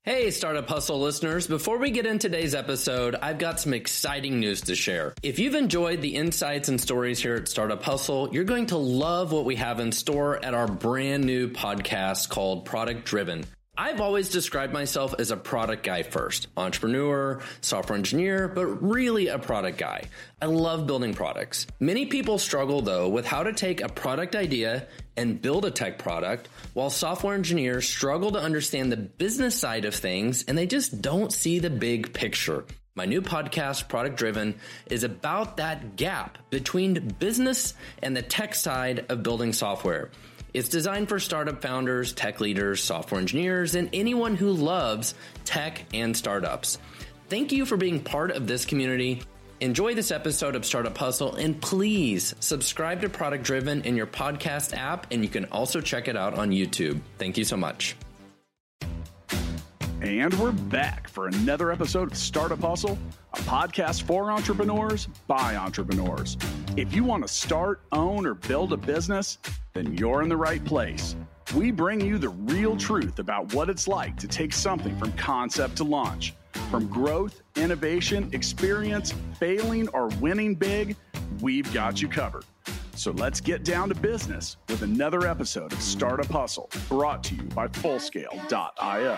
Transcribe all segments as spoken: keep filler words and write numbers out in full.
Hey, Startup Hustle listeners. Before we get into today's episode, I've got some exciting news to share. If you've enjoyed the insights and stories here at Startup Hustle, you're going to love what we have in store at our brand new podcast called Product Driven. I've always described myself as a product guy first, entrepreneur, software engineer, but really a product guy. I love building products. Many people struggle though with how to take a product idea and build a tech product, while software engineers struggle to understand the business side of things and they just don't see the big picture. My new podcast, Product Driven, is about that gap between business and the tech side of building software. It's designed for startup founders, tech leaders, software engineers, and anyone who loves tech and startups. Thank you for being part of this community. Enjoy this episode of Startup Hustle, and please subscribe to Product Driven in your podcast app, and you can also check it out on YouTube. Thank you so much. And we're back for another episode of Startup Hustle, a podcast for entrepreneurs by entrepreneurs. If you want to start, own, or build a business, then you're in the right place. We bring you the real truth about what it's like to take something from concept to launch. From growth, innovation, experience, failing, or winning big, we've got you covered. So let's get down to business with another episode of Startup Hustle, brought to you by Fullscale dot io.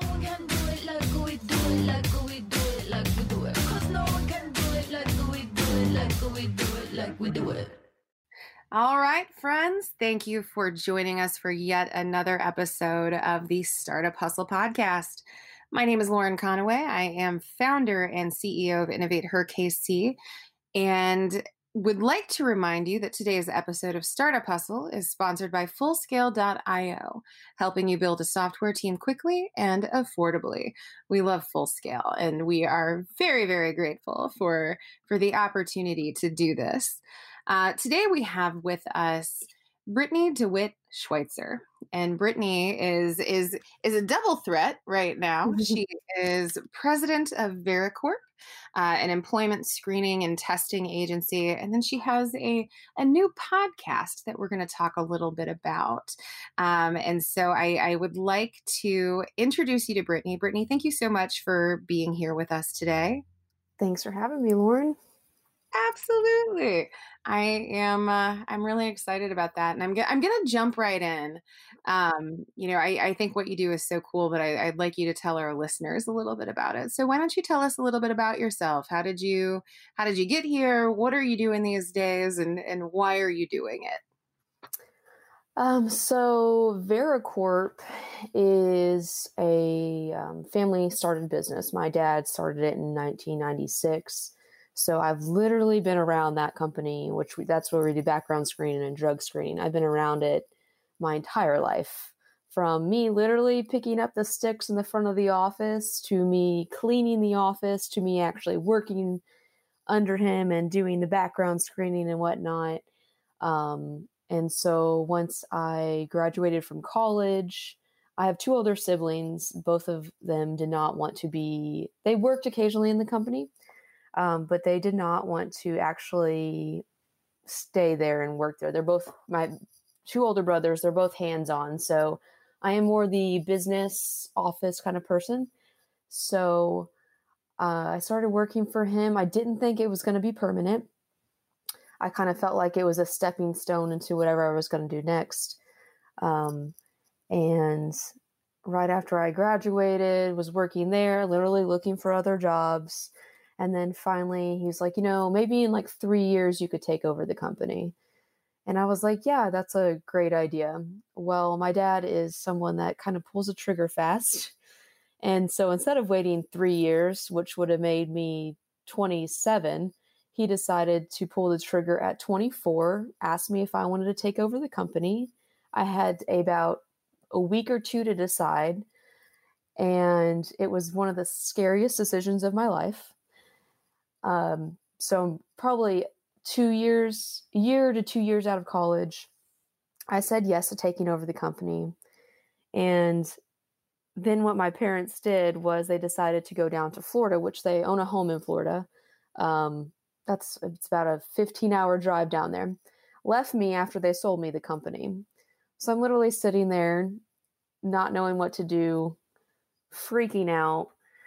All right, friends, thank you for joining us for yet another episode of the Startup Hustle podcast. My name is Lauren Conaway. I am founder and C E O of Innovate Her K C, and would like to remind you that today's episode of Startup Hustle is sponsored by Fullscale dot io, helping you build a software team quickly and affordably. We love Fullscale, and we are very, very grateful for, for the opportunity to do this. Uh, today we have with us Brittany DeWitt Schweitzer. And Brittany is is is a double threat right now. She is president of Vericorp, uh, an employment screening and testing agency. And then she has a, a new podcast that we're going to talk a little bit about. Um, and so I, I would like to introduce you to Brittany. Brittany, thank you so much for being here with us today. Thanks for having me, Lauren. Absolutely. I am, uh, I'm really excited about that. And I'm, go- I'm going to jump right in. Um, you know, I, I think what you do is so cool, but I, I'd like you to tell our listeners a little bit about it. So why don't you tell us a little bit about yourself? How did you, how did you get here? What are you doing these days? And, and why are you doing it? Um, so Vericorp is a um, family started business. My dad started it in nineteen ninety-six. So I've literally been around that company, which we, that's where we do background screening and drug screening. I've been around it my entire life, from me literally picking up the sticks in the front of the office, to me cleaning the office, to me actually working under him and doing the background screening and whatnot. Um, and so once I graduated from college, I have two older siblings. Both of them did not want to be, they worked occasionally in the company. Um, but they did not want to actually stay there and work there. They're both my two older brothers. They're both hands-on. So I am more the business office kind of person. So uh, I started working for him. I didn't think it was going to be permanent. I kind of felt like it was a stepping stone into whatever I was going to do next. Um, and right after I graduated, was working there, literally looking for other jobs. And then finally he's like, you know, maybe in like three years you could take over the company. And I was like, yeah, that's a great idea. Well, my dad is someone that kind of pulls a trigger fast. And so instead of waiting three years, which would have made me twenty-seven, he decided to pull the trigger at twenty-four, asked me if I wanted to take over the company. I had about a week or two to decide. And it was one of the scariest decisions of my life. Um, so probably two years, a year to two years out of college, I said yes to taking over the company. And then what my parents did was they decided to go down to Florida, which they own a home in Florida. Um, that's, it's about a fifteen hour drive down there. Left me after they sold me the company. So I'm literally sitting there not knowing what to do, freaking out.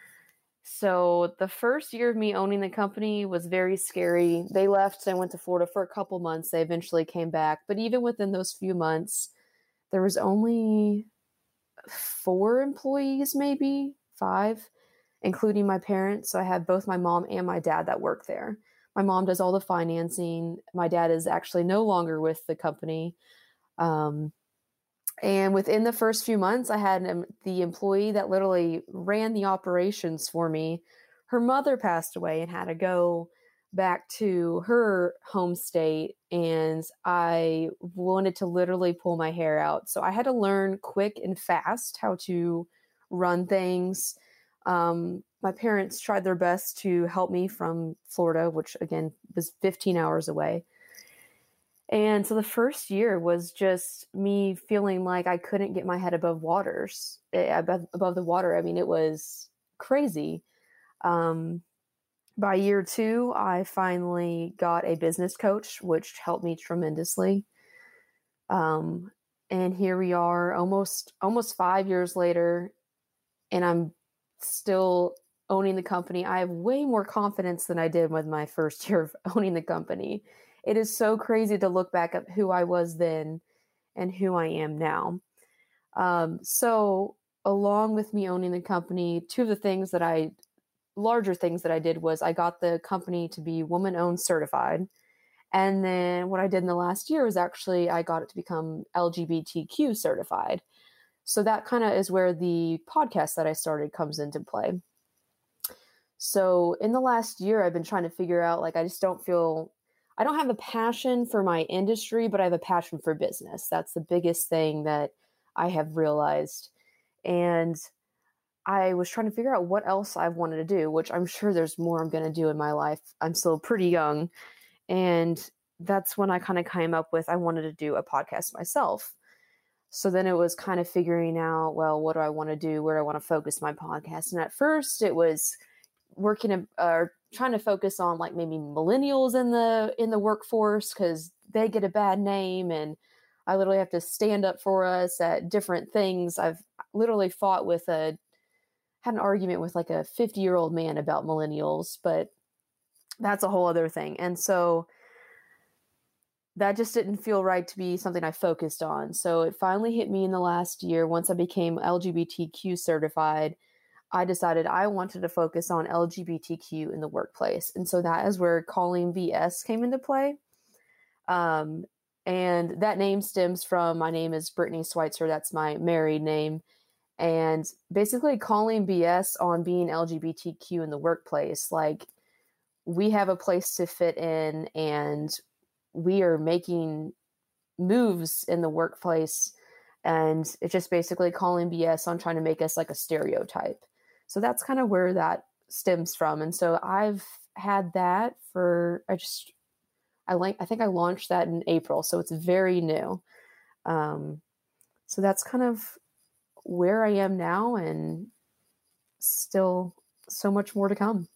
So the first year of me owning the company was very scary. They left and went to Florida for a couple months. They eventually came back. But even within those few months, there was only four employees, maybe five, including my parents. So I had both my mom and my dad that work there. My mom does all the financing. My dad is actually no longer with the company. Um, And within the first few months, I had um, the employee that literally ran the operations for me. Her mother passed away and had to go back to her home state. And I wanted to literally pull my hair out. So I had to learn quick and fast how to run things. Um, my parents tried their best to help me from Florida, which again was fifteen hours away. And so the first year was just me feeling like I couldn't get my head above waters, above, above the water. I mean, it was crazy. Um, by year two, I finally got a business coach, which helped me tremendously. Um, and here we are almost, almost five years later, and I'm still owning the company. I have way more confidence than I did with my first year of owning the company. It is so crazy to look back at who I was then and who I am now. Um, so along with me owning the company, two of the things that I, larger things that I did was I got the company to be woman-owned certified. And then what I did in the last year was actually I got it to become L G B T Q certified. So that kind of is where the podcast that I started comes into play. So in the last year, I've been trying to figure out, like, I just don't feel... I don't have a passion for my industry, but I have a passion for business. That's the biggest thing that I have realized. And I was trying to figure out what else I wanted to do, which I'm sure there's more I'm going to do in my life. I'm still pretty young. And that's when I kind of came up with, I wanted to do a podcast myself. So then it was kind of figuring out, well, what do I want to do? Where do I want to focus my podcast? And at first it was working or uh, trying to focus on like maybe millennials in the in the workforce, because they get a bad name and I literally have to stand up for us at different things. I've literally fought with a had an argument with like a fifty year old man about millennials, but that's a whole other thing. And so that just didn't feel right to be something I focused on. So it finally hit me in the last year. Once I became L G B T Q certified, I decided I wanted to focus on L G B T Q in the workplace. And so that is where Calling B S came into play. Um, and that name stems from, my name is Brittany Schweitzer. That's my married name. And basically calling B S on being L G B T Q in the workplace. Like, we have a place to fit in and we are making moves in the workplace. And it's just basically calling B S on trying to make us like a stereotype. So that's kind of where that stems from. And so I've had that for, I just, I like, I think I launched that in April. So it's very new. Um, so that's kind of where I am now, and still so much more to come.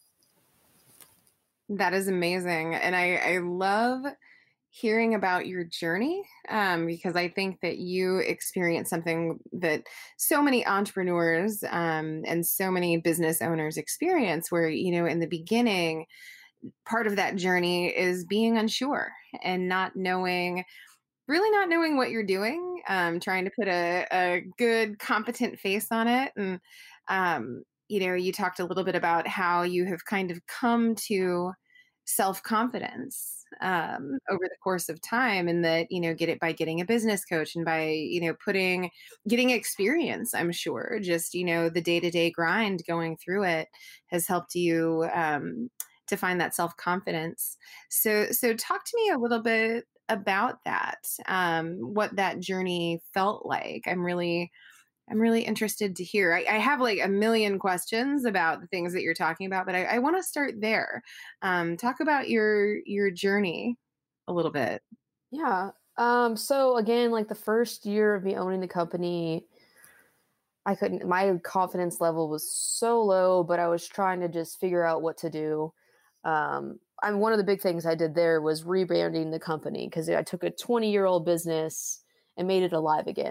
That is amazing. And I, I love hearing about your journey, um, because I think that you experienced something that so many entrepreneurs um, and so many business owners experience, where, you know, in the beginning, part of that journey is being unsure and not knowing, really not knowing what you're doing, um, trying to put a, a good, competent face on it. And, um, you know, you talked a little bit about how you have kind of come to self-confidence um, over the course of time, and that, you know, get it by getting a business coach and by, you know, putting, getting experience, I'm sure, just, you know, the day-to-day grind going through it has helped you um, to find that self-confidence. So, so talk to me a little bit about that, um, what that journey felt like. I'm really, I'm really interested to hear. I, I have like a million questions about the things that you're talking about, but I, I want to start there. Um, talk about your your journey a little bit. Yeah. Um, so again, like the first year of me owning the company, I couldn't, my confidence level was so low, but I was trying to just figure out what to do. Um, I mean, one of the big things I did there was rebranding the company, because I took a twenty year old business and made it alive again.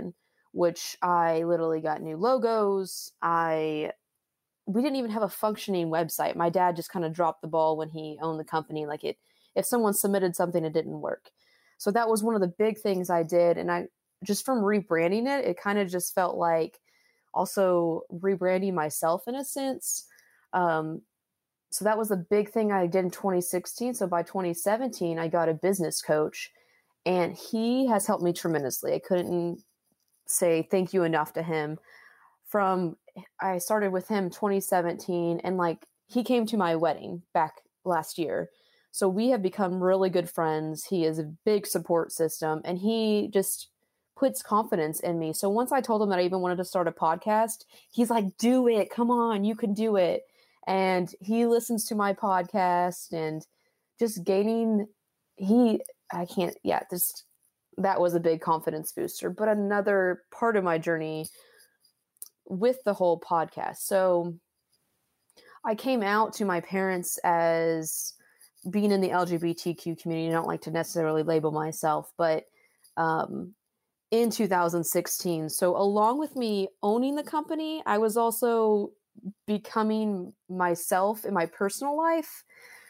which I literally got new logos. I we didn't even have a functioning website. My dad just kind of dropped the ball when he owned the company. Like it, if someone submitted something, it didn't work. So that was one of the big things I did. And I just from rebranding it, it kind of just felt like also rebranding myself in a sense. Um, so that was the big thing I did in twenty sixteen. So by twenty seventeen, I got a business coach, and he has helped me tremendously. I couldn't say thank you enough to him. From I started with him twenty seventeen, and like he came to my wedding back last year. So we have become really good friends. He is a big support system, and he just puts confidence in me. So once I told him that I even wanted to start a podcast, he's like, do it. Come on, you can do it. And he listens to my podcast, and just gaining, he, I can't, yeah, just, that was a big confidence booster. But another part of my journey with the whole podcast. So I came out to my parents as being in the L G B T Q community. I don't like to necessarily label myself, but um, in two thousand sixteen. So along with me owning the company, I was also becoming myself in my personal life.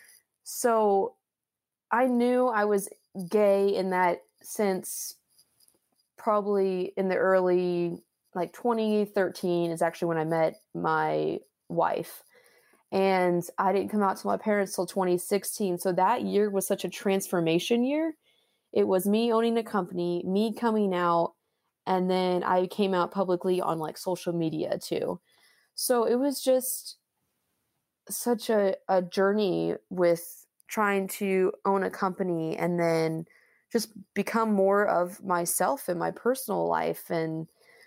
So I knew I was gay in that sense, probably in the early, like twenty thirteen is actually when I met my wife. And I didn't come out to my parents till twenty sixteen. So that year was such a transformation year. It was me owning a company, me coming out, and then I came out publicly on like social media too. So it was just such a, a journey with trying to own a company and then just become more of myself in my personal life. And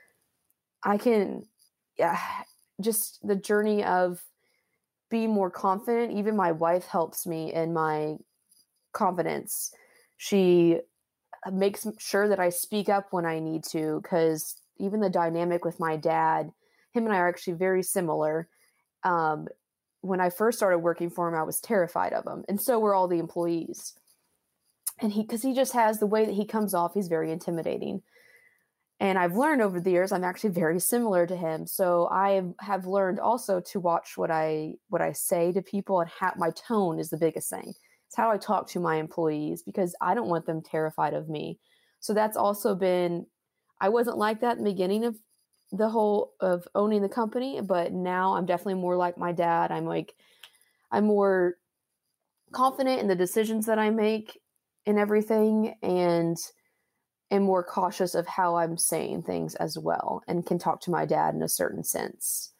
I can, yeah, just the journey of being more confident. Even my wife helps me in my confidence. She makes sure that I speak up when I need to, because even the dynamic with my dad, him and I are actually very similar. Um, when I first started working for him, I was terrified of him. And so were all the employees. And he, because he just has the way that he comes off, he's very intimidating. And I've learned over the years, I'm actually very similar to him. So I have learned also to watch what I what I say to people, and how my tone is the biggest thing. It's how I talk to my employees, because I don't want them terrified of me. So that's also been, I wasn't like that in the beginning of the whole of owning the company, but now I'm definitely more like my dad. I'm like, I'm more confident in the decisions that I make and everything, and am more cautious of how I'm saying things as well, and can talk to my dad in a certain sense.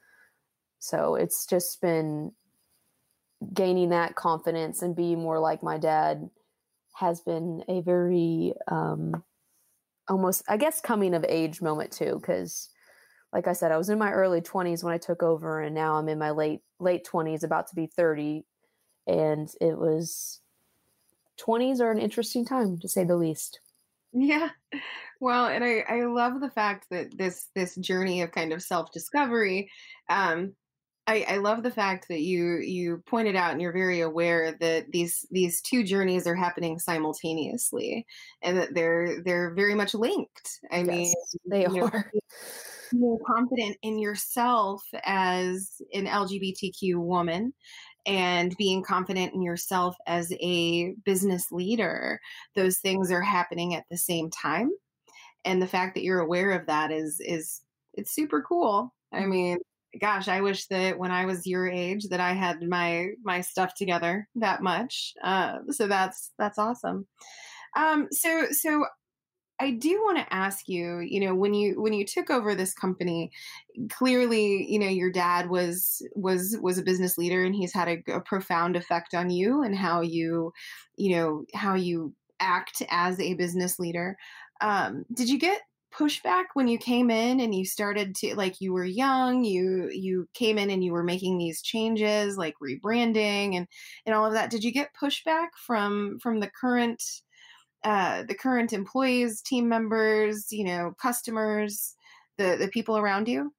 So it's just been gaining that confidence and being more like my dad has been a very, um, almost, I guess, coming of age moment too. Cause like I said, I was in my early twenties when I took over, and now I'm in my late, late twenties, about to be thirty. And it was, twenties are an interesting time, to say the least. Yeah. Well, and I, I love the fact that this this journey of kind of self-discovery, um, I, I love the fact that you you pointed out, and you're very aware that these these two journeys are happening simultaneously, and that they're they're very much linked. I Yes, mean, they you know, are. more confident in yourself as an L G B T Q woman, and being confident in yourself as a business leader, those things are happening at the same time. And the fact that you're aware of that is, is it's super cool. I mean, gosh, I wish that when I was your age that I had my, my stuff together that much. Uh, so that's, that's awesome. Um, so, so I do want to ask you, you know, when you when you took over this company, clearly, you know, your dad was was was a business leader, and he's had a, a profound effect on you and how you, you know, how you act as a business leader. Um, did you get pushback when you came in and you started to, like, you were young, you you came in and you were making these changes, like rebranding and and all of that? Did you get pushback from from the current uh, the current employees, team members, you know, customers, the, the people around you?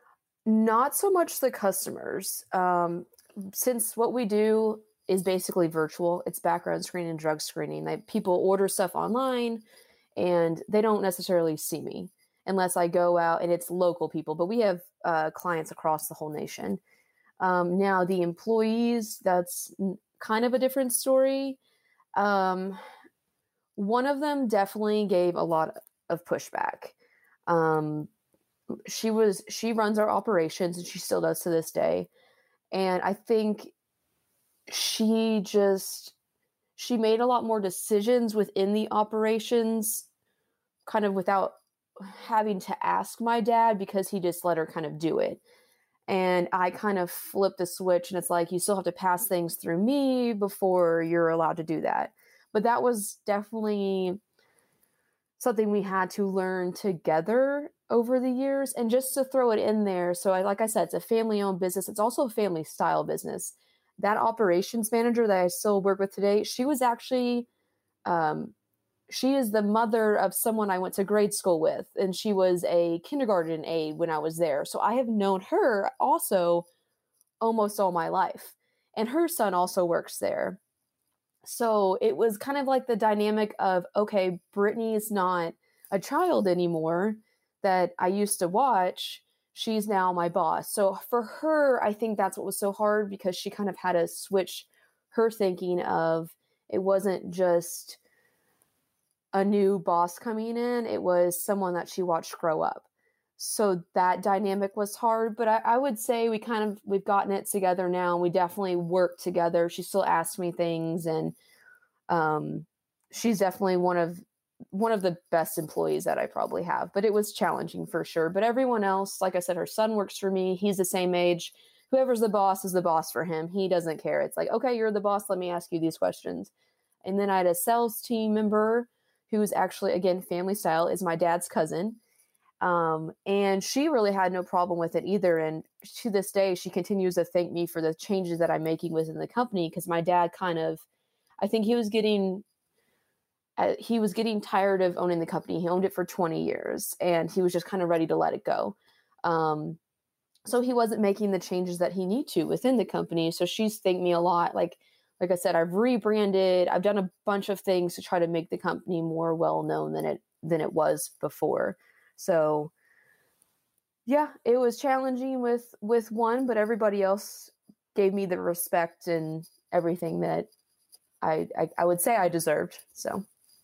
Not so much the customers. Um, since what we do is basically virtual, it's background screening and drug screening. Like, people order stuff online and they don't necessarily see me. unless I go out and it's local people, but we have uh, clients across the whole nation. Um, now the employees, that's kind of a different story. Um, one of them definitely gave a lot of pushback. Um, she was, she runs our operations and she still does to this day. And I think she just, she made a lot more decisions within the operations kind of without having to ask my dad, because he just let her kind of do it. And I kind of flipped the switch, and it's like, you still have to pass things through me before you're allowed to do that. But that was definitely something we had to learn together over the years. And just to throw it in there, so I, like I said, it's a family-owned business. It's also a family-style business. That operations manager that I still work with today, she was actually, um, she is the mother of someone I went to grade school with, and she was a kindergarten aide when I was there. So I have known her also almost all my life. And her son also works there. So it was kind of like the dynamic of, okay, Brittany is not a child anymore that I used to watch. She's now my boss. So for her, I think that's what was so hard, because she kind of had to switch her thinking of, it wasn't just a new boss coming in, it was someone that she watched grow up. So that dynamic was hard, but I, I would say we kind of, we've gotten it together now. And we definitely work together. She still asks me things, and um, she's definitely one of, one of the best employees that I probably have, but it was challenging for sure. But everyone else, like I said, her son works for me. He's the same age. Whoever's the boss is the boss for him. He doesn't care. It's like, okay, you're the boss. Let me ask you these questions. And then I had a sales team member who's actually, again, family style, is my dad's cousin. Um, and she really had no problem with it either. And to this day, she continues to thank me for the changes that I'm making within the company, because my dad kind of, I think he was getting, uh, he was getting tired of owning the company. He owned it for twenty years, and he was just kind of ready to let it go. Um, so he wasn't making the changes that he needed to within the company. So she's thanked me a lot. Like, Like I said, I've rebranded. I've done a bunch of things to try to make the company more well-known than it than it was before. So, yeah, it was challenging with, with one, but everybody else gave me the respect and everything that I, I, I would say I deserved. So,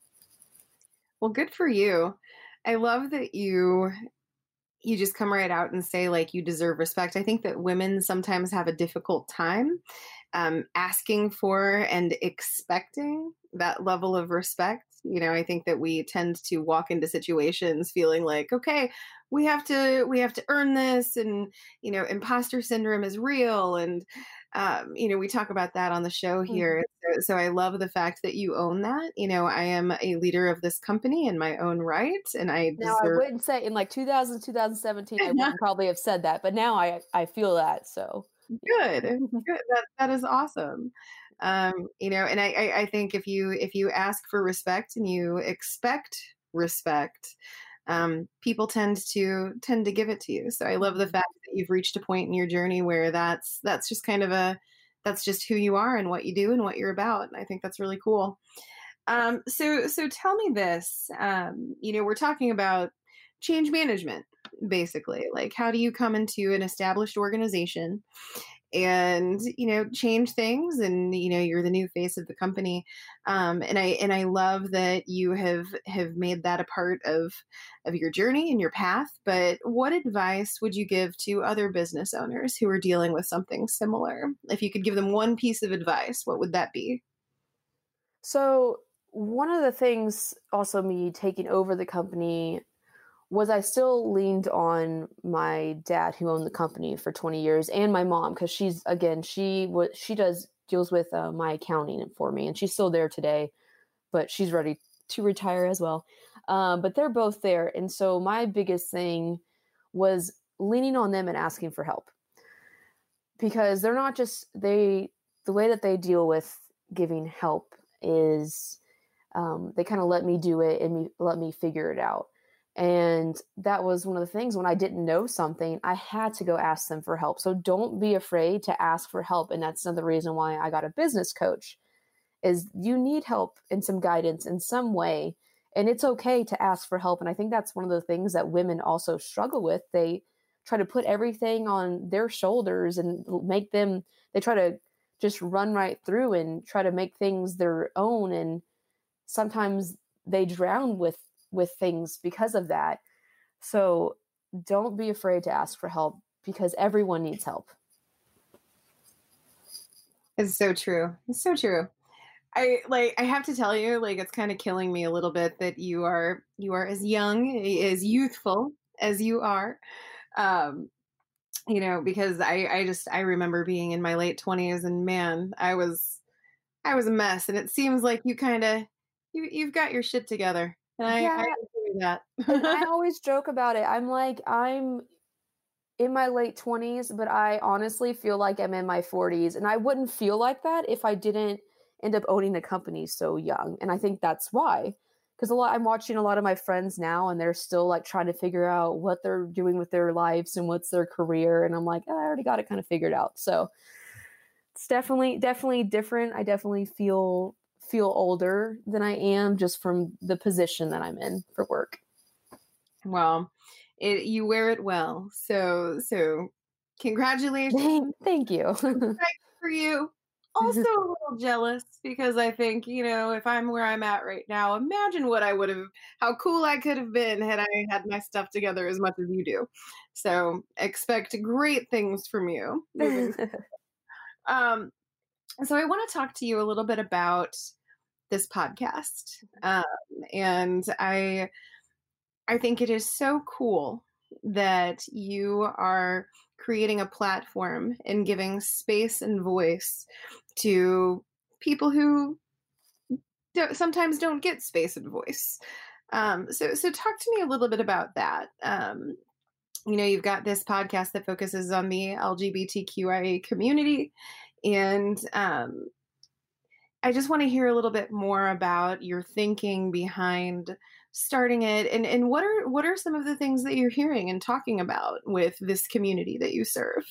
well, good for you. I love that you you just come right out and say, like, you deserve respect. I think that women sometimes have a difficult time um, asking for and expecting that level of respect. You know, I think that we tend to walk into situations feeling like, okay, we have to, we have to earn this. And, you know, imposter syndrome is real. And, um, you know, we talk about that on the show here. Mm-hmm. So, so I love the fact that you own that. You know, I am a leader of this company in my own right. And I now deserve- I wouldn't say in like two thousand, twenty seventeen, I wouldn't probably have said that, but now I, I feel that. So good, good. That, that is awesome. Um, you know, and I, I, I think if you, if you ask for respect and you expect respect, um, people tend to tend to give it to you. So I love the fact that you've reached a point in your journey where that's, that's just kind of a, that's just who you are and what you do and what you're about. And I think that's really cool. Um, so, so tell me this, um, you know, we're talking about change management, basically. Like, how do you come into an established organization and, you know, change things? And, you know, you're the new face of the company. Um, and I, and I love that you have, have made that a part of, of your journey and your path. But what advice would you give to other business owners who are dealing with something similar? If you could give them one piece of advice, what would that be? So one of the things also me taking over the company was I still leaned on my dad, who owned the company for twenty years, and my mom, because she's, again, she was, she does deals with uh, my accounting for me, and she's still there today, but she's ready to retire as well. Um, but they're both there. And so my biggest thing was leaning on them and asking for help, because they're not just, they, the way that they deal with giving help is um, they kind of let me do it and me, let me figure it out. And that was one of the things when I didn't know something, I had to go ask them for help. So don't be afraid to ask for help. And that's another reason why I got a business coach, is you need help and some guidance in some way. And it's okay to ask for help. And I think that's one of the things that women also struggle with. They try to put everything on their shoulders and make them, they try to just run right through and try to make things their own. And sometimes they drown with, with things because of that. So don't be afraid to ask for help, because everyone needs help. It's so true. It's so true. I like I have to tell you, like, it's kind of killing me a little bit that you are you are as young, as youthful as you are. Um, you know, because I I just I remember being in my late twenties, and man, I was I was a mess, and it seems like you kind of you you've got your shit together. And I, Yeah. I enjoy that. And I always joke about it. I'm like, I'm in my late twenties, but I honestly feel like I'm in my forties. And I wouldn't feel like that if I didn't end up owning a company so young. And I think that's why. Because a lot, I'm watching a lot of my friends now, and they're still like trying to figure out what they're doing with their lives and what's their career. And I'm like, oh, I already got it kind of figured out. So it's definitely, definitely different. I definitely feel feel older than I am just from the position that I'm in for work. Well, it, you wear it well. So, so congratulations. Thank, thank you. For you. Also a little jealous, because I think, you know, if I'm where I'm at right now, imagine what I would have, how cool I could have been had I had my stuff together as much as you do. So expect great things from you. um, so I want to talk to you a little bit about this podcast. Um, and I, I think it is so cool that you are creating a platform and giving space and voice to people who don't, sometimes don't get space and voice. Um, so, so talk to me a little bit about that. Um, you know, you've got this podcast that focuses on the L G B T Q I A community, and um, I just want to hear a little bit more about your thinking behind starting it, and, and what are what are some of the things that you're hearing and talking about with this community that you serve?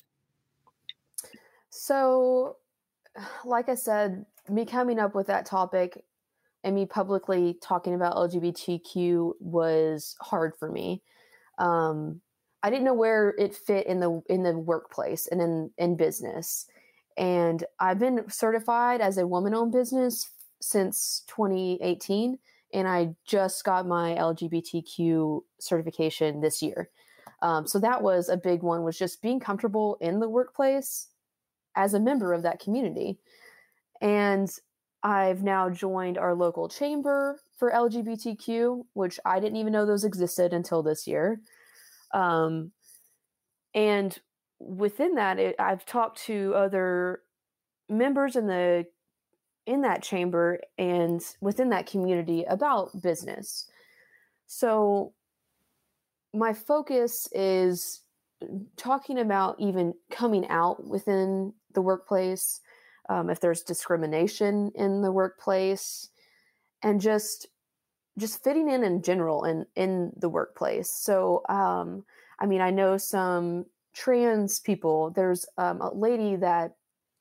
So, like I said, me coming up with that topic and me publicly talking about L G B T Q was hard for me. Um, I didn't know where it fit in the in the workplace and in, in business. And I've been certified as a woman-owned business since twenty eighteen, and I just got my L G B T Q certification this year. Um, so that was a big one, was just being comfortable in the workplace as a member of that community. And I've now joined our local chamber for L G B T Q, which I didn't even know those existed until this year. Um, and within that, it, I've talked to other members in the in that chamber and within that community about business. So my focus is talking about even coming out within the workplace, um, if there's discrimination in the workplace, and just just fitting in in general in, in the workplace. So, um, I mean, I know some trans people. There's um, a lady that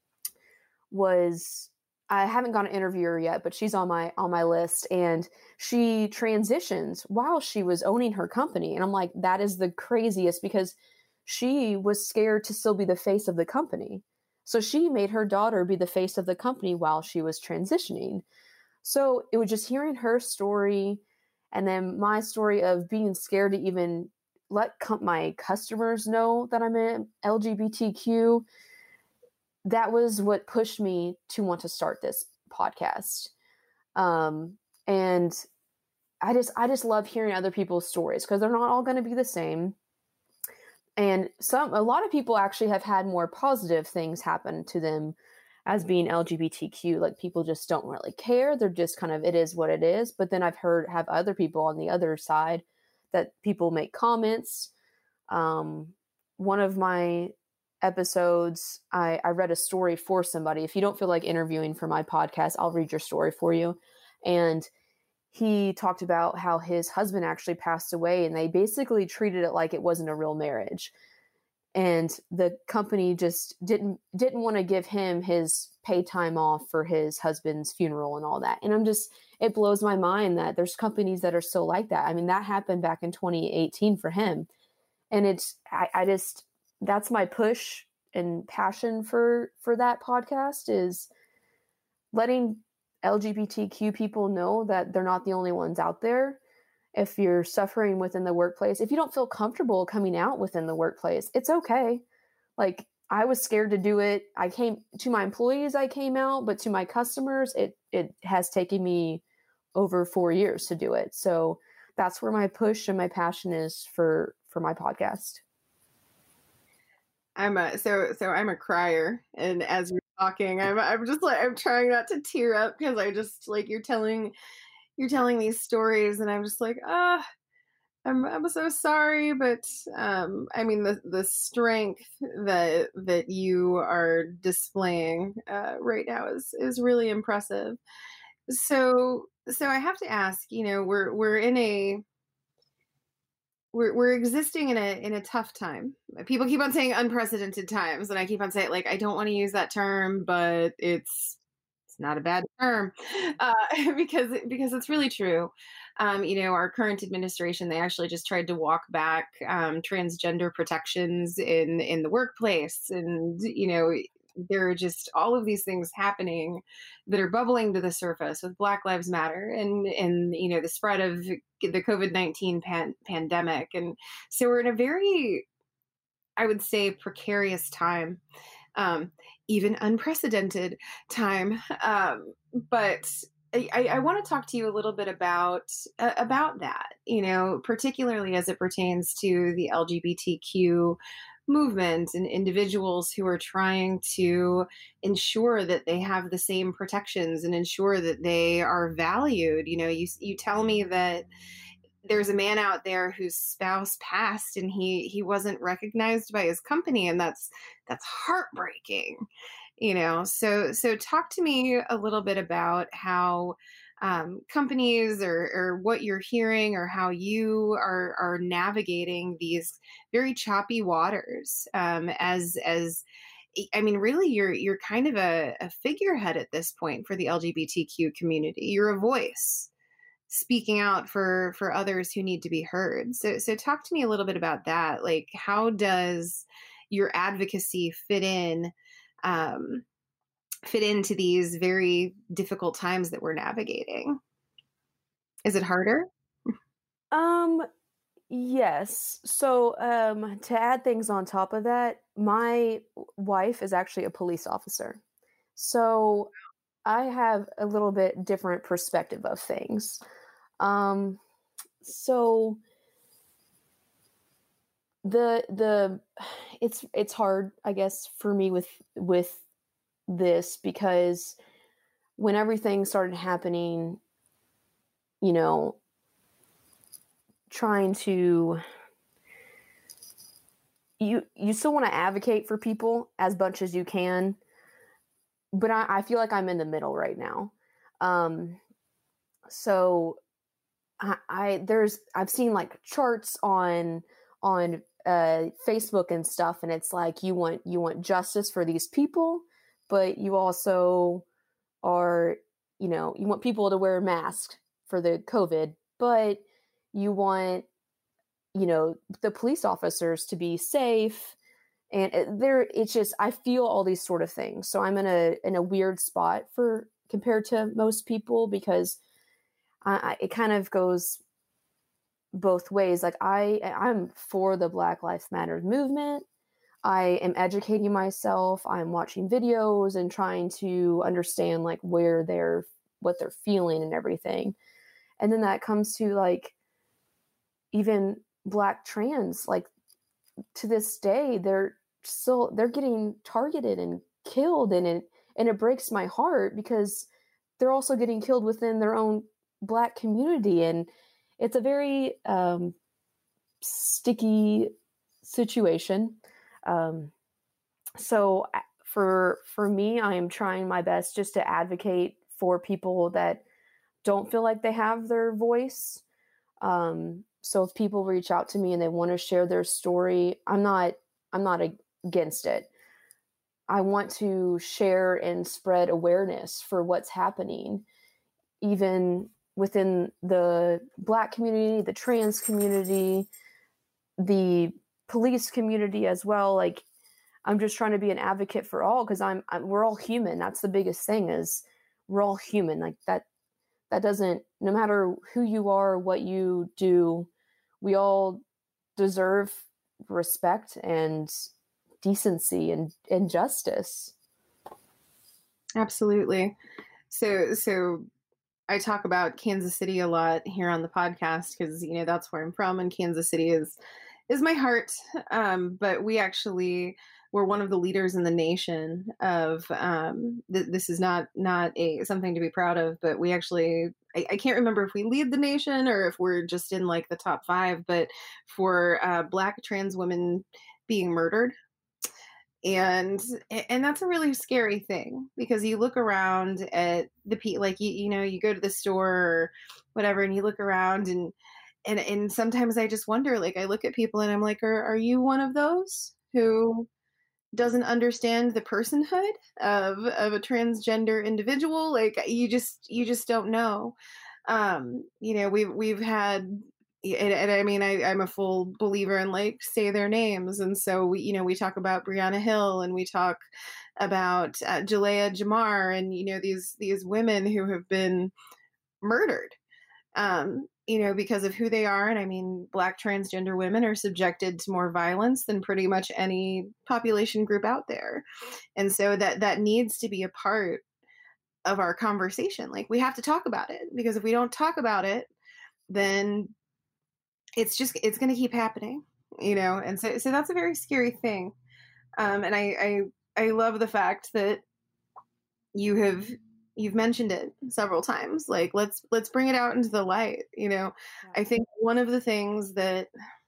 was, I haven't gone to interview her yet, but she's on my on my list, and she transitioned while she was owning her company. And I'm like, that is the craziest, because she was scared to still be the face of the company. So she made her daughter be the face of the company while she was transitioning. So it was just hearing her story, and then my story of being scared to even let com- my customers know that I'm in L G B T Q. That was what pushed me to want to start this podcast. Um, and I just, I just love hearing other people's stories, because they're not all going to be the same. And some, a lot of people actually have had more positive things happen to them as being L G B T Q. Like, people just don't really care. They're just kind of, it is what it is. But then I've heard, have other people on the other side that people make comments. Um, one of my episodes, I, I read a story for somebody. If you don't feel like interviewing for my podcast, I'll read your story for you. And he talked about how his husband actually passed away, and they basically treated it like it wasn't a real marriage. And the company just didn't didn't want to give him his pay time off for his husband's funeral and all that. And I'm just, it blows my mind that there's companies that are still like that. I mean, that happened back in twenty eighteen for him. And it's, I, I just, that's my push and passion for, for that podcast, is letting L G B T Q people know that they're not the only ones out there. If you're suffering within the workplace, if you don't feel comfortable coming out within the workplace, it's okay. Like, I was scared to do it. I came to my employees, I came out, but to my customers, it, it has taken me over four years to do it. So that's where my push and my passion is for, for my podcast. I'm a, so, so I'm a crier. And as you're talking, I'm, I'm just like, I'm trying not to tear up, because I just like, you're telling, you're telling these stories, and I'm just like, ah, oh, I'm I'm so sorry, but um, I mean, the the strength that that you are displaying uh, right now is is really impressive. So so I have to ask, you know, we're we're in a we're we're existing in a in a tough time. People keep on saying unprecedented times, and I keep on saying, like, I don't want to use that term, but it's it's not a bad term, uh, because because it's really true. Um, you know, our current administration, they actually just tried to walk back um, transgender protections in, in the workplace. And, you know, there are just all of these things happening that are bubbling to the surface with Black Lives Matter and, and you know, the spread of the COVID nineteen pan- pandemic. And so we're in a very, I would say, precarious time, um, even unprecedented time. Um, but I, I want to talk to you a little bit about uh, about that, you know, particularly as it pertains to the L G B T Q movement and individuals who are trying to ensure that they have the same protections and ensure that they are valued. You know, you you tell me that there's a man out there whose spouse passed and he he wasn't recognized by his company, and that's that's heartbreaking. You know, so so talk to me a little bit about how um, companies or, or what you're hearing, or how you are are navigating these very choppy waters. Um, as as I mean, really, you're you're kind of a, a figurehead at this point for the L G B T Q community. You're a voice speaking out for for others who need to be heard. So so talk to me a little bit about that. Like, how does your advocacy fit in? Um, fit into these very difficult times that we're navigating? Is it harder? Um, yes. So, um, to add things on top of that, my wife is actually a police officer. So I have a little bit different perspective of things. Um, so the, the, it's, it's hard, I guess, for me with, with this, because when everything started happening, you know, trying to, you, you still want to advocate for people as much as you can, but I, I feel like I'm in the middle right now. Um, so I, I, there's, I've seen like charts on, on, uh, Facebook and stuff. And it's like, you want, you want justice for these people, but you also are, you know, you want people to wear masks for the COVID, but you want, you know, the police officers to be safe. And there, it's just, I feel all these sort of things. So I'm in a, in a weird spot for, compared to most people, because I, it kind of goes both ways. Like I, I'm for the Black Lives Matter movement. I am educating myself. I'm watching videos and trying to understand like where they're, what they're feeling and everything. And then that comes to like, even Black trans, like to this day, they're still, they're getting targeted and killed. And it, and it breaks my heart, because they're also getting killed within their own Black community. And it's a very um, sticky situation. Um, so for, for me, I am trying my best just to advocate for people that don't feel like they have their voice. Um, so if people reach out to me and they want to share their story, I'm not, I'm not against it. I want to share and spread awareness for what's happening, even within the Black community, the trans community, the police community as well. Like, I'm just trying to be an advocate for all, because I'm, I'm we're all human. That's the biggest thing, is we're all human. Like that, that doesn't, no matter who you are, what you do, we all deserve respect and decency and, and justice. Absolutely. So, so I talk about Kansas City a lot here on the podcast because, you know, that's where I'm from, and Kansas City is, is my heart. Um, but we actually were one of the leaders in the nation of, um, th- this is not, not a, something to be proud of, but we actually, I, I can't remember if we lead the nation or if we're just in like the top five, but for uh, Black trans women being murdered. And, and that's a really scary thing, because you look around at the people, like, you, you know, you go to the store or whatever, and you look around and, and, and sometimes I just wonder, like, I look at people and I'm like, are, are you one of those who doesn't understand the personhood of, of a transgender individual? Like, you just, you just don't know. Um, you know, we've, we've had, And, and I mean, I, I'm a full believer in, like, say their names. And so, we, you know, we talk about Breonna Hill, and we talk about uh, Jalea Jamar, and, you know, these, these women who have been murdered, um, you know, because of who they are. And I mean, Black transgender women are subjected to more violence than pretty much any population group out there. And so that, that needs to be a part of our conversation. Like, we have to talk about it, because if we don't talk about it, then it's just, it's going to keep happening, you know? And so, so that's a very scary thing. Um, and I, I, I love the fact that you have, you've mentioned it several times. Like, let's, let's bring it out into the light. You know, yeah. I think one of the things that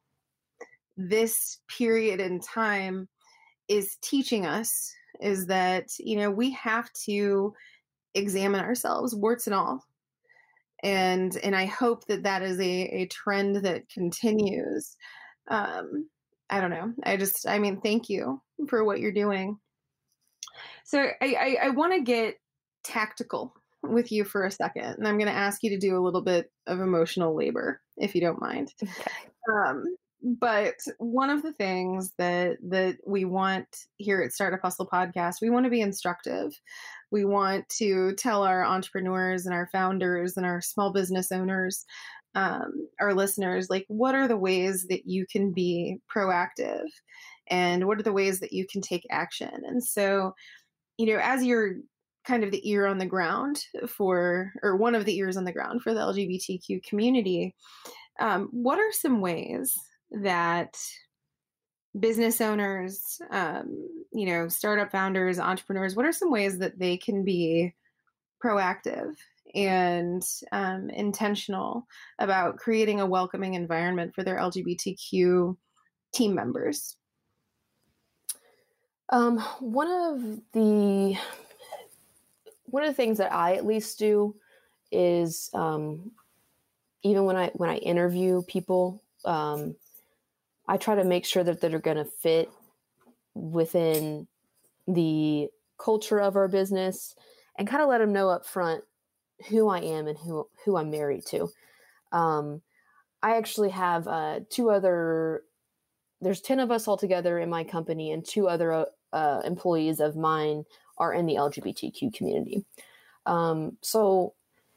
this period in time is teaching us is that, you know, we have to examine ourselves, warts and all. And, and I hope that that is a, a trend that continues. Um, I don't know. I just, I mean, thank you for what you're doing. So I, I, I want to get tactical with you for a second, and I'm going to ask you to do a little bit of emotional labor, if you don't mind. Okay. Um, but one of the things that, that we want here at Startup Hustle Podcast, we want to be instructive. We want to tell our entrepreneurs and our founders and our small business owners, um, our listeners, like, what are the ways that you can be proactive, and what are the ways that you can take action? And so, you know, as you're kind of the ear on the ground for, or one of the ears on the ground for the L G B T Q community, um, what are some ways that business owners, um, you know, startup founders, entrepreneurs, what are some ways that they can be proactive and um, intentional about creating a welcoming environment for their L G B T Q team members? Um, one of the one of the things that I at least do is um, even when I when I interview people, um, I try to make sure that they're going to fit within the culture of our business, and kind of let them know up front who I am and who, who I'm married to. Um, I actually have uh, two other, there's ten of us all together in my company, and two other uh, employees of mine are in the L G B T Q community. Um, so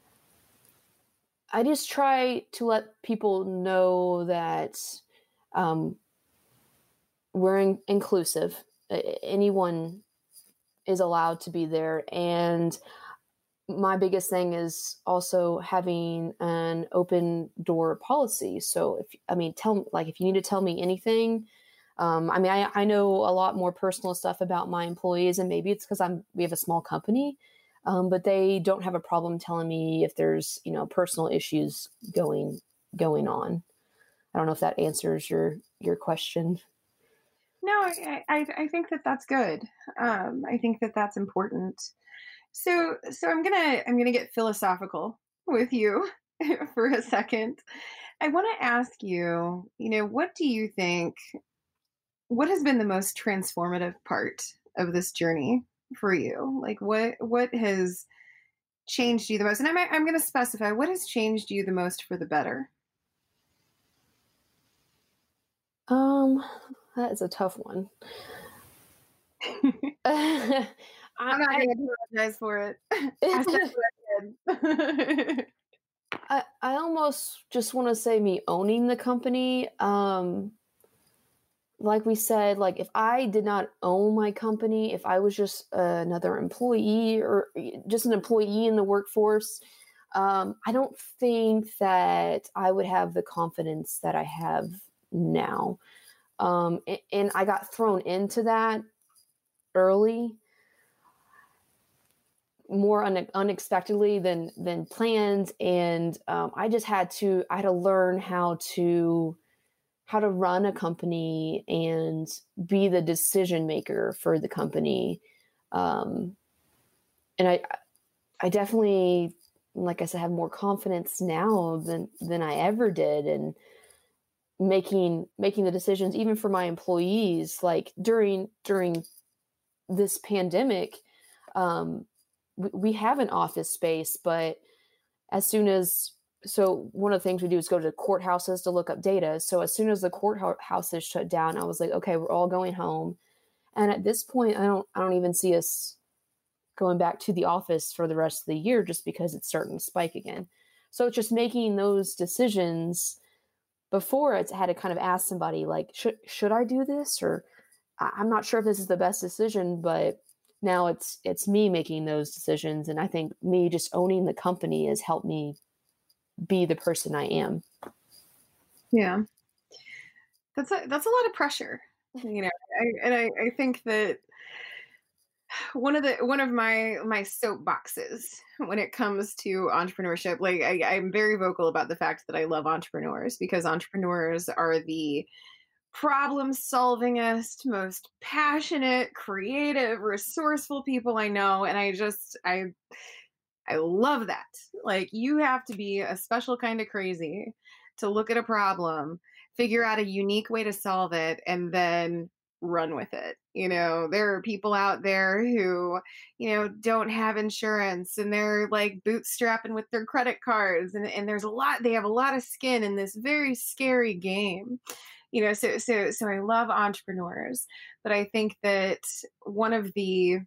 I just try to let people know that um, we're in- inclusive. Anyone is allowed to be there. And my biggest thing is also having an open door policy. So if, I mean, tell like, if you need to tell me anything, um, I mean, I, I know a lot more personal stuff about my employees, and maybe it's because I'm, we have a small company, um, but they don't have a problem telling me if there's, you know, personal issues going, going on. I don't know if that answers your, your question. No, I, I, I think that that's good. Um, I think that that's important. So, so I'm gonna I'm gonna get philosophical with you for a second. I want to ask you, you know, what do you think? What has been the most transformative part of this journey for you? Like what what has changed you the most? And I'm I'm going to specify, what has changed you the most for the better? Um, that is a tough one. I, I'm not going to apologize for it. I said what I did. I, I almost just want to say me owning the company. Um, like we said, like if I did not own my company, if I was just uh, another employee or just an employee in the workforce, um, I don't think that I would have the confidence that I have now. Um, and, and I got thrown into that early, more un- unexpectedly than than planned, and um, I just had to I had to learn how to how to run a company and be the decision maker for the company, um, and I I definitely, like I said, have more confidence now than than I ever did, and making making the decisions even for my employees. Like during during this pandemic, um, we have an office space, but as soon as, so one of the things we do is go to courthouses to look up data. So as soon as the courthouses shut down, I was like, okay, we're all going home. And at this point, I don't, I don't even see us going back to the office for the rest of the year, just because it's starting to spike again. So it's just making those decisions. Before, it's had to kind of ask somebody like, should, should I do this? Or I'm not sure if this is the best decision, but now it's it's me making those decisions, and I think me just owning the company has helped me be the person I am. Yeah, that's a that's a lot of pressure, you know. I, and I, I think that one of the one of my my soapboxes when it comes to entrepreneurship, like I, I'm very vocal about the fact that I love entrepreneurs, because entrepreneurs are the problem solvingest, most passionate, creative, resourceful people I know. And I just, I, I love that. Like, you have to be a special kind of crazy to look at a problem, figure out a unique way to solve it, and then run with it. You know, there are people out there who, you know, don't have insurance, and they're like bootstrapping with their credit cards. And, and there's a lot, they have a lot of skin in this very scary game. You know, so so so I love entrepreneurs, but I think that one of the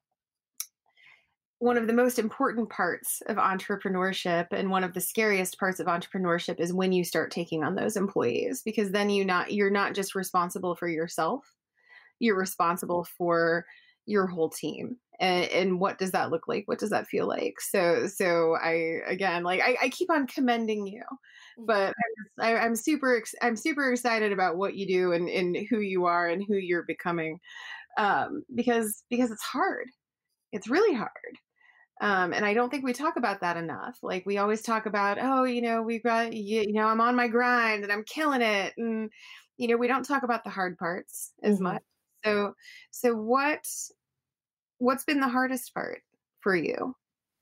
one of the most important parts of entrepreneurship, and one of the scariest parts of entrepreneurship, is when you start taking on those employees, because then you not you're not just responsible for yourself, you're responsible for your whole team. And, and what does that look like? What does that feel like? So, so I, again, like I, I keep on commending you, but I'm, I, I'm super, I'm super excited about what you do, and, and who you are and who you're becoming. Um, because, because it's hard. It's really hard. Um, and I don't think we talk about that enough. Like, we always talk about, oh, you know, we've got, you, you know, I'm on my grind and I'm killing it. And, you know, we don't talk about the hard parts as mm-hmm. much. So, so what, what's been the hardest part for you?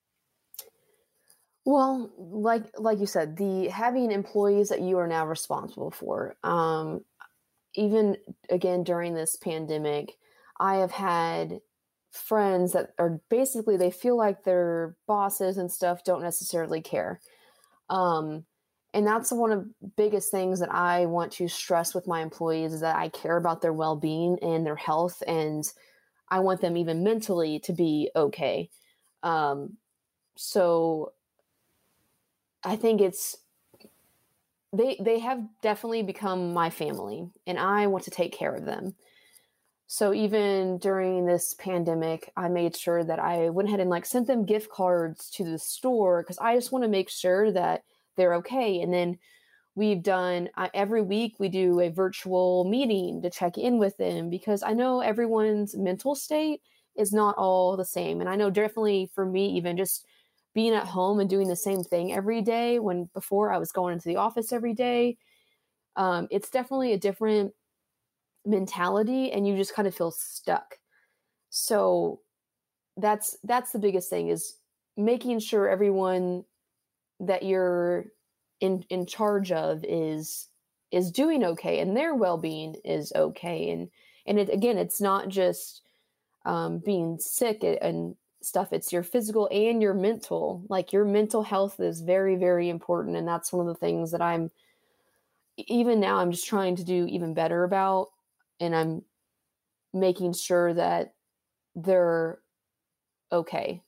Well, like, like you said, the having employees that you are now responsible for, um, even again, during this pandemic, I have had friends that are basically, they feel like their bosses and stuff don't necessarily care. Um, and that's one of the biggest things that I want to stress with my employees, is that I care about their well-being and their health, and I want them even mentally to be okay. Um, so I think it's, they, they have definitely become my family, and I want to take care of them. So even during this pandemic, I made sure that I went ahead and like sent them gift cards to the store, because I just want to make sure that they're okay. And then we've done, uh, every week we do a virtual meeting to check in with them, because I know everyone's mental state is not all the same. And I know definitely for me, even just being at home and doing the same thing every day, when before I was going into the office every day, um, it's definitely a different mentality, and you just kind of feel stuck. So that's that's the biggest thing, is making sure everyone that you're in in charge of is is doing okay, and their well-being is okay. And and it, again, it's not just um, being sick and stuff. It's your physical and your mental. Like your mental health is very, very important. And that's one of the things that I'm, even now, I'm just trying to do even better about. And I'm making sure that they're okay.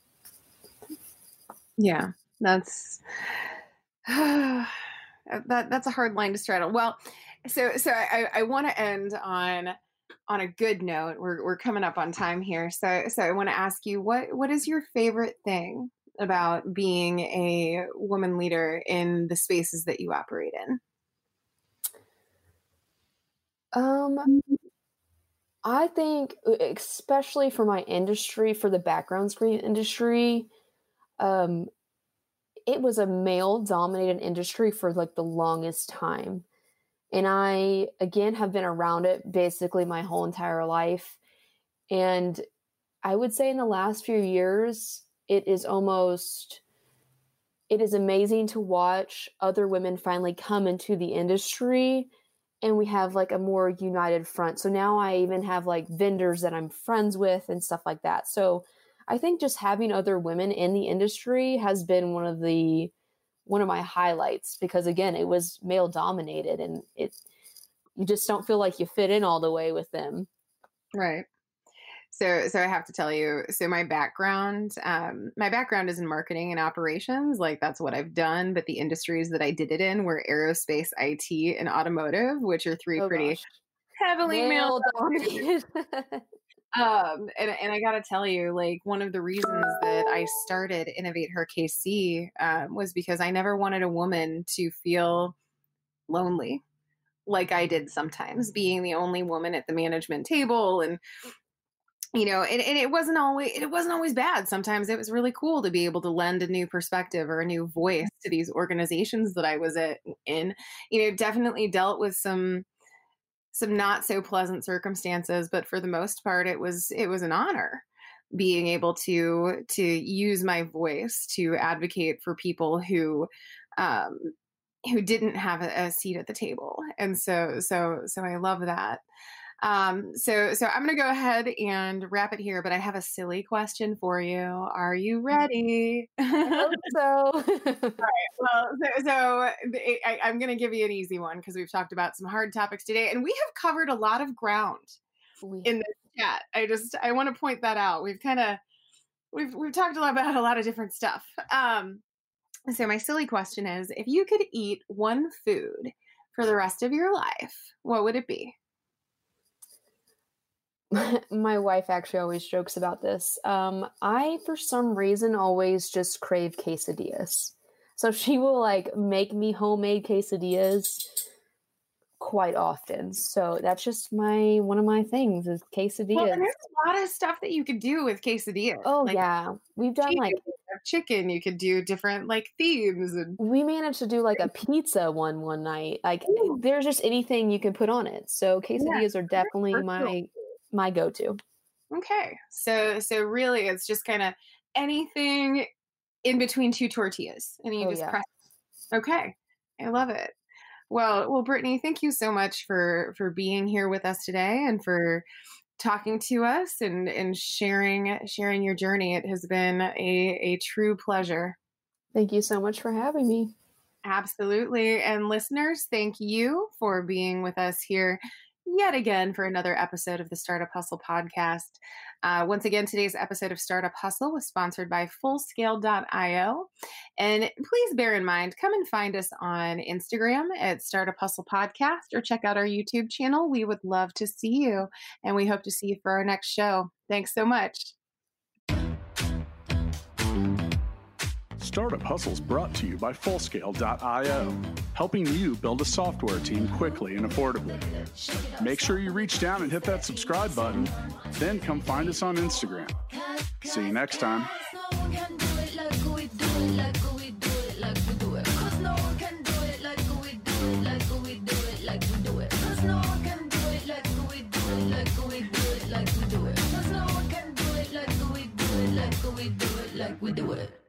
Yeah, that's that that's a hard line to straddle. Well, so so I, I want to end on on a good note. We're we're coming up on time here, so so I want to ask you what what is your favorite thing about being a woman leader in the spaces that you operate in? Um, I think, especially for my industry, for the background screen industry, um, it was a male-dominated industry for like the longest time. And I, again, have been around it basically my whole entire life. And I would say in the last few years, it is almost, it is amazing to watch other women finally come into the industry, and we have like a more united front. So now I even have like vendors that I'm friends with and stuff like that. So I think just having other women in the industry has been one of the, one of my highlights, because again, it was male dominated, and it, you just don't feel like you fit in all the way with them. Right. So, so I have to tell you, so my background, um, my background is in marketing and operations. Like that's what I've done. But the industries that I did it in were aerospace, I T, and automotive, which are three Oh, pretty gosh. heavily male dominated. dominated. Um, and, and I got to tell you, like one of the reasons that I started Innovate Her K C um, was because I never wanted a woman to feel lonely like I did sometimes, being the only woman at the management table. And you know, and, and it wasn't always, it wasn't always bad. Sometimes it was really cool to be able to lend a new perspective or a new voice to these organizations that I was at, in, you know, definitely dealt with some, some not so pleasant circumstances, but for the most part, it was, it was an honor being able to, to use my voice to advocate for people who, um, who didn't have a, a seat at the table. And so, so, so I love that. Um, so, so I'm going to go ahead and wrap it here, but I have a silly question for you. Are you ready? I hope so. All right. Well, so, so I, I'm going to give you an easy one because we've talked about some hard topics today, and we have covered a lot of ground We- in this chat. I just, I want to point that out. We've kind of, we've, we've talked a lot about a lot of different stuff. Um, so my silly question is, if you could eat one food for the rest of your life, what would it be? My wife actually always jokes about this. Um, I, for some reason, always just crave quesadillas. So she will like make me homemade quesadillas quite often. So that's just my, one of my things is quesadillas. Well, and there's a lot of stuff that you could do with quesadillas. Oh like, yeah. We've done chicken, like, chicken, you could do different like themes. And we managed to do like a pizza one, one night. Like Ooh. There's just anything you can put on it. So quesadillas Yeah, are definitely for my, sure. my go-to. Okay. So, so really it's just kind of anything in between two tortillas and you Oh, just yeah. press. Okay. I love it. Well, well, Brittany, thank you so much for, for being here with us today and for talking to us and, and sharing, sharing your journey. It has been a, a true pleasure. Thank you so much for having me. Absolutely. And listeners, thank you for being with us here yet again for another episode of the Startup Hustle podcast. Uh, once again, today's episode of Startup Hustle was sponsored by Fullscale dot io. And please bear in mind, come and find us on Instagram at Startup Hustle Podcast or check out our YouTube channel. We would love to see you, and we hope to see you for our next show. Thanks so much. Startup Hustle is brought to you by Fullscale dot io, helping you build a software team quickly and affordably. Make sure you reach down and hit that subscribe button, then come find us on Instagram. See you next time. Like we do it.